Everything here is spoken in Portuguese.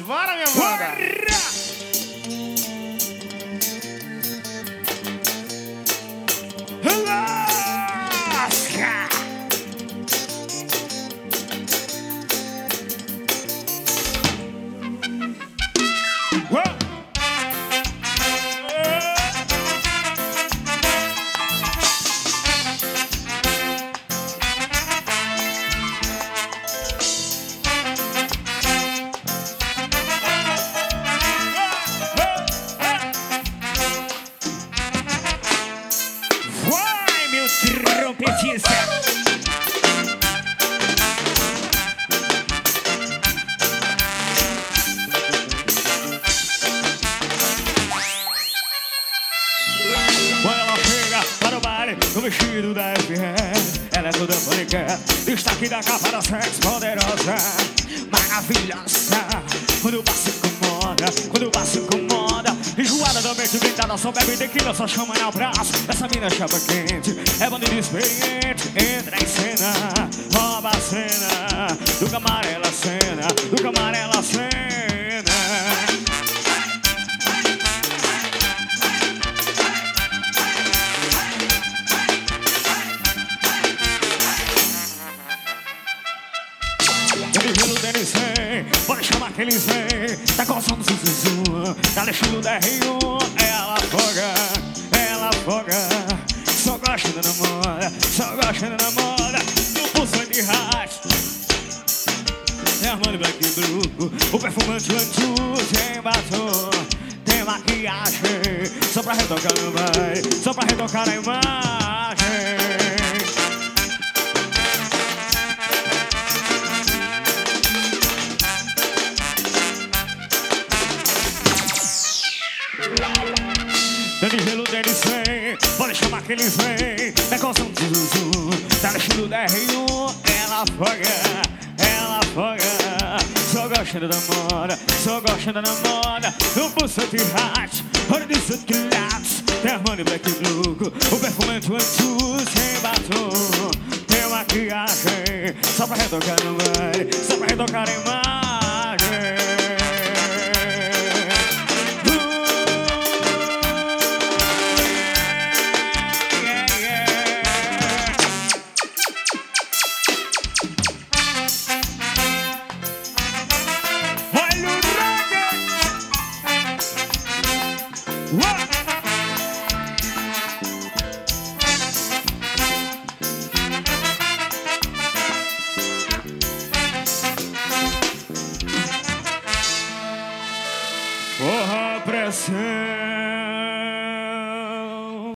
Bora, minha banda! Trompetista. Quando ela chega para o baile no vestido da FM, ela é toda bonita, destaque da capa da sexy poderosa, maravilhosa. Quando o passo incomoda, quando o passo incomoda, enjoada da mente deitada, só bebe tequila, só chama no braço. Essa mina chapa quente, é bandido experiente, entra em cena, rouba a cena, do camarão ela cena, do camarão ela cena. Ele deles vem, pode chamar que eles vem. Tá coçando o zuzu, tá deixando o DR1. Ela afoga, só gosta da namora, só gosta da namora. No pulso de rádio, é Armani Black Blue, o perfumante Lantus em batom. Tem maquiagem, só pra retocar no baile, só pra retocar a imagem. Dani gelo deles vem, pode chamar que eles vem. Tá coçando o zuzu, tá deixando o DR1. Ela afoga, só gosta da namora, só gosta da namora. No pulso de rádio, olha de suit que laps. Tem Armani Black Blue, o perfumante Lantus sem batom. Tem maquiagem, só pra retocar no baile, só pra retocar a imagem. Porra, pressão.